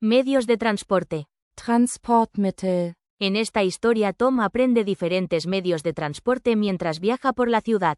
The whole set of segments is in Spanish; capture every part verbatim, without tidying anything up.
Medios de transporte. Transportmittel. En esta historia Tom aprende diferentes medios de transporte mientras viaja por la ciudad.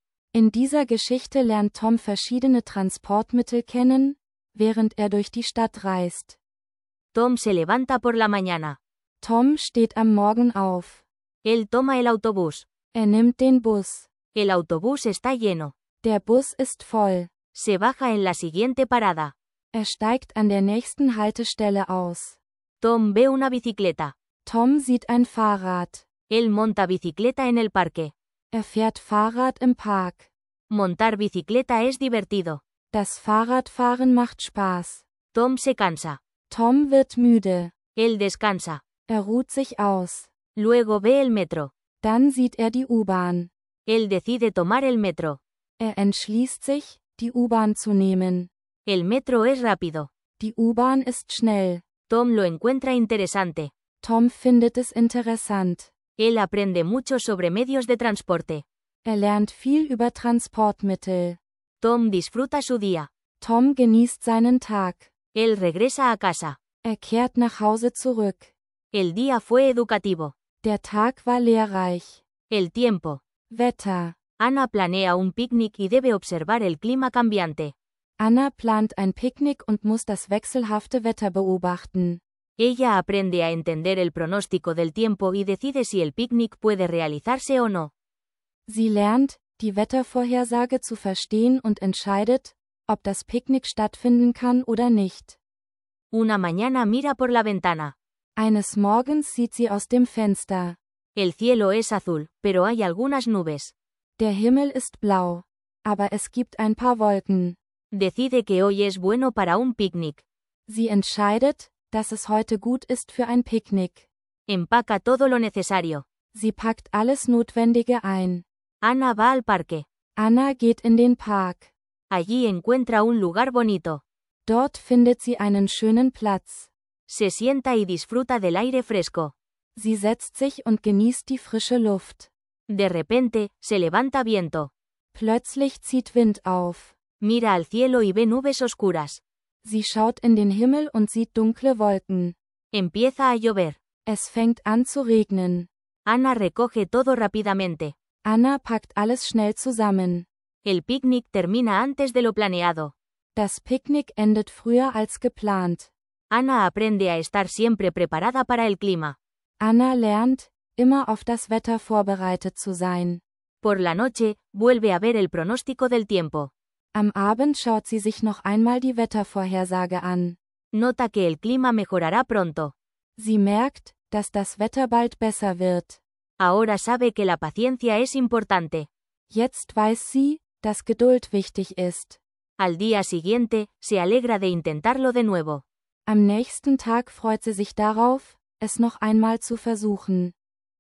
In dieser Geschichte lernt Tom verschiedene Transportmittel kennen, während er durch die Stadt reist. Tom se levanta por la mañana. Tom steht am Morgen auf. Él toma el autobús. Er nimmt den Bus. El autobús está lleno. Der Bus ist voll. Se baja en la siguiente parada. Er steigt an der nächsten Haltestelle aus. Tom ve una bicicleta. Tom sieht ein Fahrrad. Él monta bicicleta en el parque. Er fährt Fahrrad im Park. Montar bicicleta es divertido. Das Fahrradfahren macht Spaß. Tom se cansa. Tom wird müde. Él descansa. Er ruht sich aus. Luego ve el metro. Dann sieht er die U-Bahn. Él decide tomar el metro. Er entschließt sich, die U-Bahn zu nehmen. El metro es rápido. Die U-Bahn ist schnell. Tom lo encuentra interesante. Tom findet es interessant. Él aprende mucho sobre medios de transporte. Er lernt viel über Transportmittel. Tom disfruta su día. Tom genießt seinen Tag. Él regresa a casa. Er kehrt nach Hause zurück. El día fue educativo. Der Tag war lehrreich. El tiempo. Wetter. Ana planea un picnic y debe observar el clima cambiante. Anna plant ein Picknick und muss das wechselhafte Wetter beobachten. Ella aprende a entender el pronóstico del tiempo y decide si el picnic puede realizarse o no. Sie lernt, die Wettervorhersage zu verstehen und entscheidet, ob das Picknick stattfinden kann oder nicht. Una mañana mira por la ventana. Eines Morgens sieht sie aus dem Fenster. El cielo es azul, pero hay algunas nubes. Der Himmel ist blau, aber es gibt ein paar Wolken. Decide que hoy es bueno para un picnic. Sie entscheidet, dass es heute gut ist für ein Picknick. Empaca todo lo necesario. Sie packt alles Notwendige ein. Ana va al parque. Anna geht in den Park. Allí encuentra un lugar bonito. Dort findet sie einen schönen Platz. Se sienta y disfruta del aire fresco. Sie setzt sich und genießt die frische Luft. De repente, se levanta viento. Plötzlich zieht Wind auf. Mira al cielo y ve nubes oscuras. Sie schaut in den Himmel und sieht dunkle Wolken. Empieza a llover. Es fängt an zu regnen. Ana recoge todo rápidamente. Anna packt alles schnell zusammen. El picnic termina antes de lo planeado. Das Picknick endet früher als geplant. Ana aprende a estar siempre preparada para el clima. Anna lernt, immer auf das Wetter vorbereitet zu sein. Por la noche, vuelve a ver el pronóstico del tiempo. Am Abend schaut sie sich noch einmal die Wettervorhersage an. Nota que el clima mejorará pronto. Sie merkt, dass das Wetter bald besser wird. Ahora sabe que la paciencia es importante. Jetzt weiß sie, dass Geduld wichtig ist. Al día siguiente, se alegra de intentarlo de nuevo. Am nächsten Tag freut sie sich darauf, es noch einmal zu versuchen.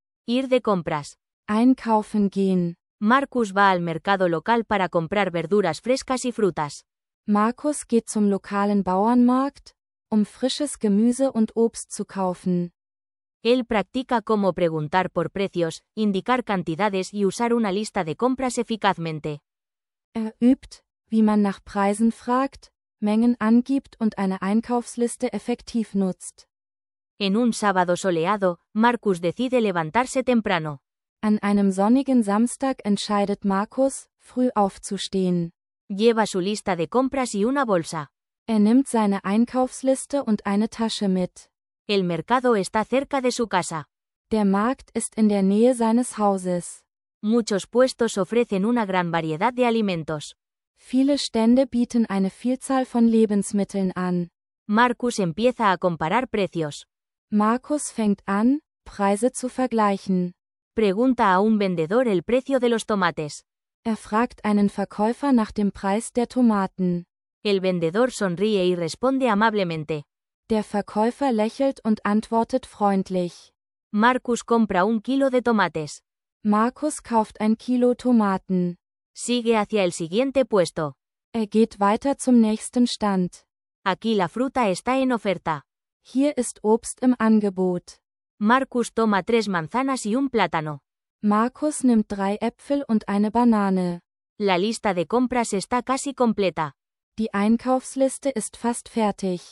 Ir de compras. Einkaufen gehen. Marcus va al mercado local para comprar verduras frescas y frutas. Markus geht zum lokalen Bauernmarkt, um frisches Gemüse und Obst zu kaufen. Él practica cómo preguntar por precios, indicar cantidades y usar una lista de compras eficazmente. Er übt, wie man nach Preisen fragt, Mengen angibt und eine Einkaufsliste effektiv nutzt. En un sábado soleado, Marcus decide levantarse temprano. An einem sonnigen Samstag entscheidet Markus, früh aufzustehen. Lleva su lista de compras y una bolsa. Er nimmt seine Einkaufsliste und eine Tasche mit. El mercado está cerca de su casa. Der Markt ist in der Nähe seines Hauses. Muchos puestos ofrecen una gran variedad de alimentos. Viele Stände bieten eine Vielzahl von Lebensmitteln an. Marcus empieza a comparar precios. Markus fängt an, Preise zu vergleichen. Pregunta a un vendedor el precio de los tomates. Er fragt einen Verkäufer nach dem Preis der Tomaten. El vendedor sonríe y responde amablemente. Der Verkäufer lächelt und antwortet freundlich. Marcus compra un kilo de tomates. Markus kauft ein Kilo Tomaten. Sigue hacia el siguiente puesto. Er geht weiter zum nächsten Stand. Aquí la fruta está en oferta. Hier ist Obst im Angebot. Marcus toma tres manzanas y un plátano. Markus nimmt drei Äpfel und eine Banane. La lista de compras está casi completa. Die Einkaufsliste ist fast fertig.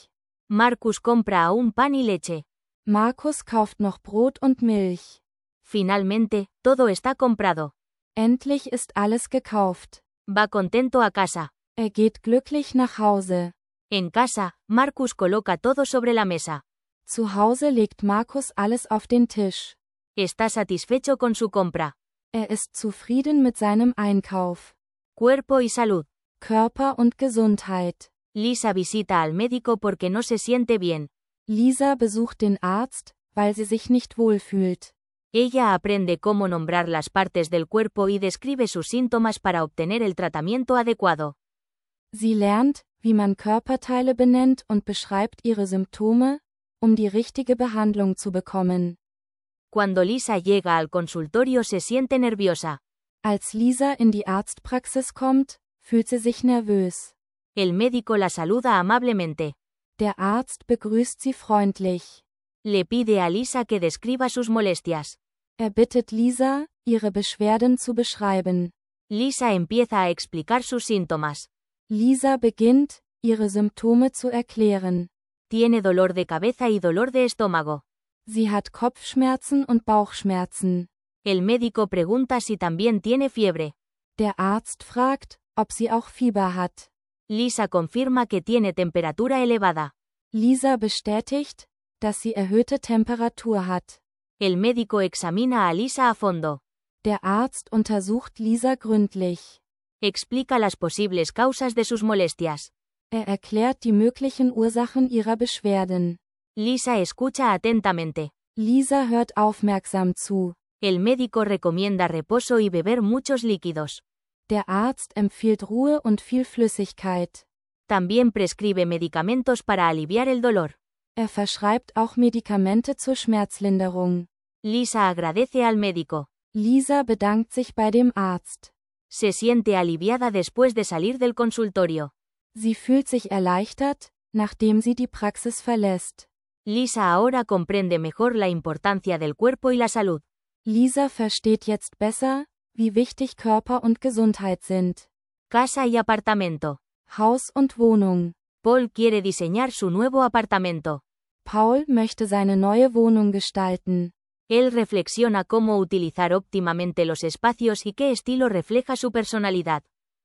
Marcus compra aún pan y leche. Markus kauft noch Brot und Milch. Finalmente, todo está comprado. Endlich ist alles gekauft. Va contento a casa. Er geht glücklich nach Hause. En casa, Marcus coloca todo sobre la mesa. Zu Hause legt Markus alles auf den Tisch. Está satisfecho con su compra. Er ist zufrieden mit seinem Einkauf. Cuerpo y salud. Körper und Gesundheit. Lisa visita al médico porque no se siente bien. Lisa besucht den Arzt, weil sie sich nicht wohlfühlt. Ella aprende cómo nombrar las partes del cuerpo y describe sus síntomas para obtener el tratamiento adecuado. Sie lernt, wie man Körperteile benennt und beschreibt ihre Symptome, um die richtige Behandlung zu bekommen. Cuando Lisa llega al consultorio se siente nerviosa. Als Lisa in die Arztpraxis kommt, fühlt sie sich nervös. El médico la saluda amablemente. Der Arzt begrüßt sie freundlich. Le pide a Lisa que describa sus molestias. Er bittet Lisa, ihre Beschwerden zu beschreiben. Lisa empieza a explicar sus síntomas. Lisa beginnt, ihre Symptome zu erklären. Tiene dolor de cabeza y dolor de estómago. Sie hat Kopfschmerzen und Bauchschmerzen. El médico pregunta si también tiene fiebre. Der Arzt fragt, ob sie auch Fieber hat. Lisa confirma que tiene temperatura elevada. Lisa bestätigt, dass sie erhöhte Temperatur hat. El médico examina a Lisa a fondo. Der Arzt untersucht Lisa gründlich. Explica las posibles causas de sus molestias. Er erklärt die möglichen Ursachen ihrer Beschwerden. Lisa escucha atentamente. Lisa hört aufmerksam zu. El médico recomienda reposo y beber muchos líquidos. Der Arzt empfiehlt Ruhe und viel Flüssigkeit. También prescribe medicamentos para aliviar el dolor. Er verschreibt auch Medikamente zur Schmerzlinderung. Lisa agradece al médico. Lisa bedankt sich bei dem Arzt. Se siente aliviada después de salir del consultorio. Sie fühlt sich erleichtert, nachdem sie die Praxis verlässt. Lisa ahora comprende mejor la importancia del cuerpo y la salud. Lisa versteht jetzt besser, wie wichtig Körper und Gesundheit sind. Casa y apartamento. Haus und Wohnung. Paul quiere diseñar su nuevo apartamento. Paul möchte seine neue Wohnung gestalten. Él reflexiona cómo utilizar óptimamente los espacios y qué estilo refleja su personalidad.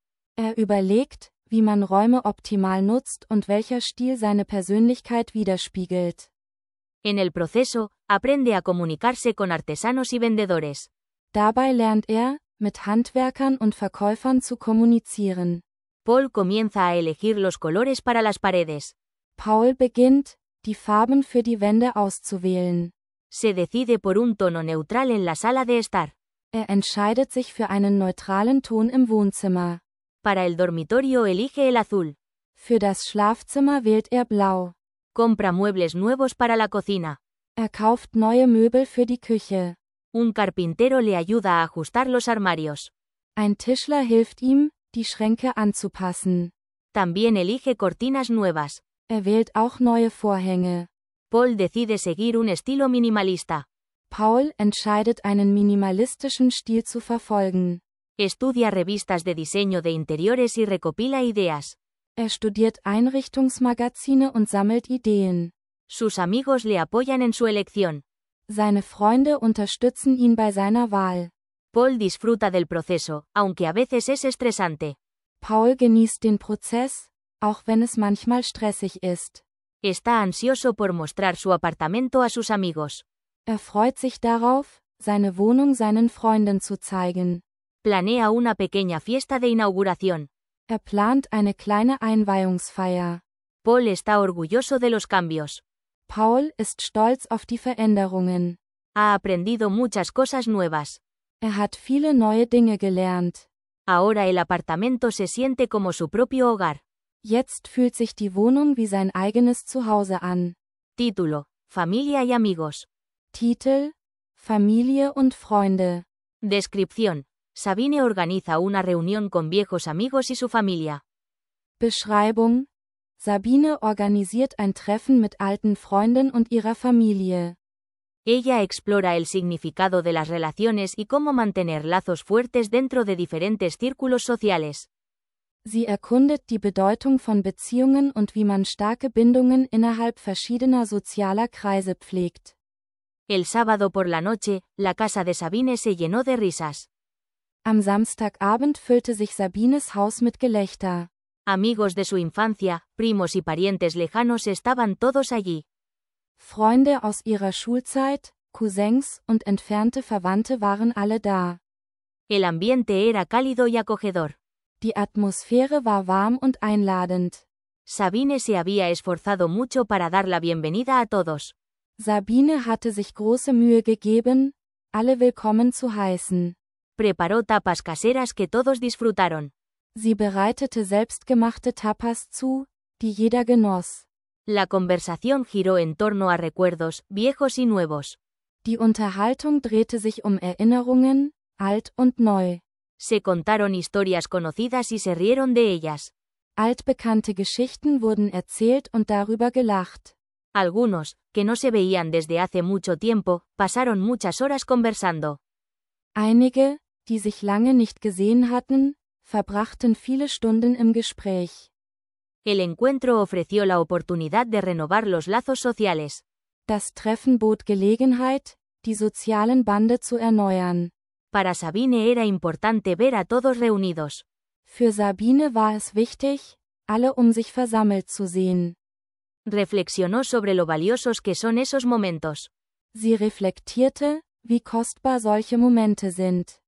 Er überlegt, wie man Räume optimal nutzt und welcher Stil seine Persönlichkeit widerspiegelt. En el proceso, aprende a comunicarse con artesanos y vendedores. Dabei lernt er, mit Handwerkern und Verkäufern zu kommunizieren. Paul comienza a elegir los colores para las paredes. Paul beginnt, die Farben für die Wände auszuwählen. Se decide por un tono neutral en la sala de estar. Er entscheidet sich für einen neutralen Ton im Wohnzimmer. Para el dormitorio elige el azul. Für das Schlafzimmer wählt er blau. Compra muebles nuevos para la cocina. Er kauft neue Möbel für die Küche. Un carpintero le ayuda a ajustar los armarios. Ein Tischler hilft ihm, die Schränke anzupassen. También elige cortinas nuevas. Er wählt auch neue Vorhänge. Paul decide seguir un estilo minimalista. Paul entscheidet einen minimalistischen Stil zu verfolgen. Estudia revistas de diseño de interiores y recopila ideas. Er studiert Einrichtungsmagazine und sammelt Ideen. Sus amigos le apoyan en su elección. Seine Freunde unterstützen ihn bei seiner Wahl. Paul disfruta del proceso, aunque a veces es estresante. Paul genießt den Prozess, auch wenn es manchmal stressig ist. Está ansioso por mostrar su apartamento a sus amigos. Er freut sich darauf, seine Wohnung seinen Freunden zu zeigen. Planea una pequeña fiesta de inauguración. Er plant eine kleine Einweihungsfeier. Paul está orgulloso de los cambios. Paul ist stolz auf die Veränderungen. Ha aprendido muchas cosas nuevas. Er hat viele neue Dinge gelernt. Ahora el apartamento se siente como su propio hogar. Jetzt fühlt sich die Wohnung wie sein eigenes Zuhause an. Título: Familia y amigos. Titel: Familie und Freunde. Descripción: Sabine organiza una reunión con viejos amigos y su familia. Beschreibung: Sabine organisiert ein Treffen mit alten Freunden und ihrer Familie. Ella explora el significado de las relaciones y cómo mantener lazos fuertes dentro de diferentes círculos sociales. Sie erkundet die Bedeutung von Beziehungen und wie man starke Bindungen innerhalb verschiedener sozialer Kreise pflegt. El sábado por la noche, la casa de Sabine se llenó de risas. Am Samstagabend füllte sich Sabines Haus mit Gelächter. Amigos de su infancia, primos y parientes lejanos estaban todos allí. Freunde aus ihrer Schulzeit, Cousins und entfernte Verwandte waren alle da. El ambiente era cálido y acogedor. Die Atmosphäre war warm und einladend. Sabine se había esforzado mucho para dar la bienvenida a todos. Sabine hatte sich große Mühe gegeben, alle willkommen zu heißen. Preparó tapas caseras que todos disfrutaron. Sie bereitete selbstgemachte Tapas zu, die jeder genoss. La conversación giró en torno a recuerdos, viejos y nuevos. Die Unterhaltung drehte sich um Erinnerungen, alt und neu. Se contaron historias conocidas y se rieron de ellas. Altbekannte Geschichten wurden erzählt und darüber gelacht. Algunos, que no se veían desde hace mucho tiempo, pasaron muchas horas conversando. Einige, die sich lange nicht gesehen hatten, verbrachten viele Stunden im Gespräch. El encuentro ofreció la oportunidad de renovar los lazos sociales. Das Treffen bot Gelegenheit, die sozialen Bande zu erneuern. Para Sabine era importante ver a todos reunidos. Für Sabine war es wichtig, alle um sich versammelt zu sehen. Reflexionó sobre lo valiosos que son esos momentos. Sie reflektierte, wie kostbar solche Momente sind.